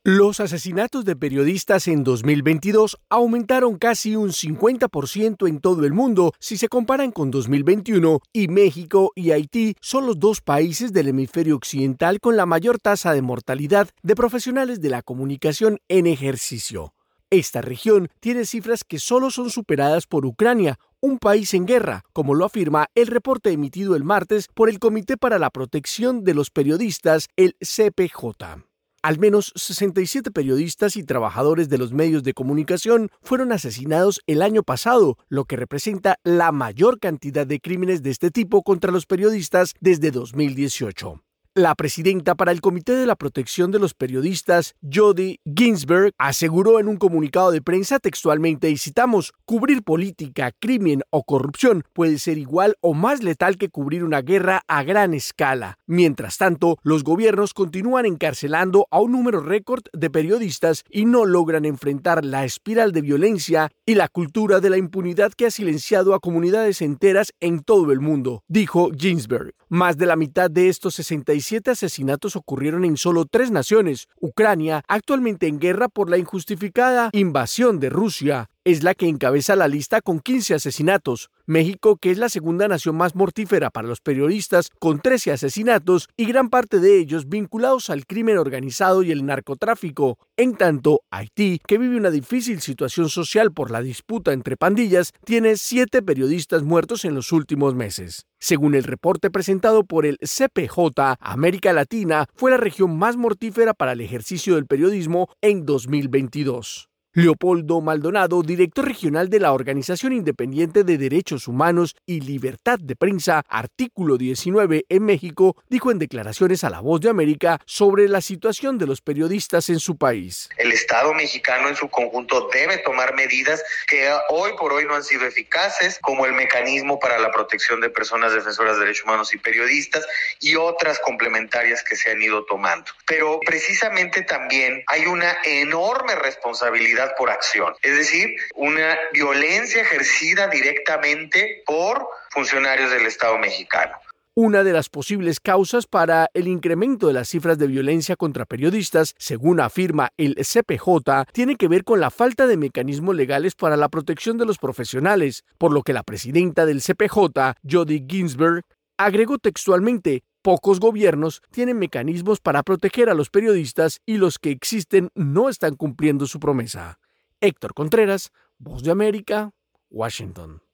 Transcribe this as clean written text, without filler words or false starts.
Los asesinatos de periodistas en 2022 aumentaron casi un 50% en todo el mundo si se comparan con 2021, y México y Haití son los dos países del hemisferio occidental con la mayor tasa de mortalidad de profesionales de la comunicación en ejercicio. Esta región tiene cifras que solo son superadas por Ucrania, un país en guerra, como lo afirma el reporte emitido el martes por el Comité para la Protección de los Periodistas, el CPJ. Al menos 67 periodistas y trabajadores de los medios de comunicación fueron asesinados el año pasado, lo que representa la mayor cantidad de crímenes de este tipo contra los periodistas desde 2018. La presidenta para el Comité de la Protección de los Periodistas, Jodi Ginsberg, aseguró en un comunicado de prensa textualmente, y citamos: "Cubrir política, crimen o corrupción puede ser igual o más letal que cubrir una guerra a gran escala. Mientras tanto, los gobiernos continúan encarcelando a un número récord de periodistas y no logran enfrentar la espiral de violencia y la cultura de la impunidad que ha silenciado a comunidades enteras en todo el mundo", dijo Ginsberg. Más de la mitad de estos 67 asesinatos ocurrieron en solo 3 naciones. Ucrania, actualmente en guerra por la injustificada invasión de Rusia, es la que encabeza la lista con 15 asesinatos. México, que es la segunda nación más mortífera para los periodistas, con 13 asesinatos, y gran parte de ellos vinculados al crimen organizado y el narcotráfico. En tanto, Haití, que vive una difícil situación social por la disputa entre pandillas, tiene 7 periodistas muertos en los últimos meses. Según el reporte presentado por el CPJ, América Latina fue la región más mortífera para el ejercicio del periodismo en 2022. Leopoldo Maldonado, director regional de la Organización Independiente de Derechos Humanos y Libertad de Prensa, Artículo 19, en México, dijo en declaraciones a La Voz de América sobre la situación de los periodistas en su país. El Estado mexicano en su conjunto debe tomar medidas que hoy por hoy no han sido eficaces, como el mecanismo para la protección de personas defensoras de derechos humanos y periodistas, y otras complementarias que se han ido tomando. Pero precisamente también hay una enorme responsabilidad por acción, es decir, una violencia ejercida directamente por funcionarios del Estado mexicano. Una de las posibles causas para el incremento de las cifras de violencia contra periodistas, según afirma el CPJ, tiene que ver con la falta de mecanismos legales para la protección de los profesionales, por lo que la presidenta del CPJ, Jodi Ginsberg, agregó textualmente: "Pocos gobiernos tienen mecanismos para proteger a los periodistas y los que existen no están cumpliendo su promesa". Héctor Contreras, Voz de América, Washington.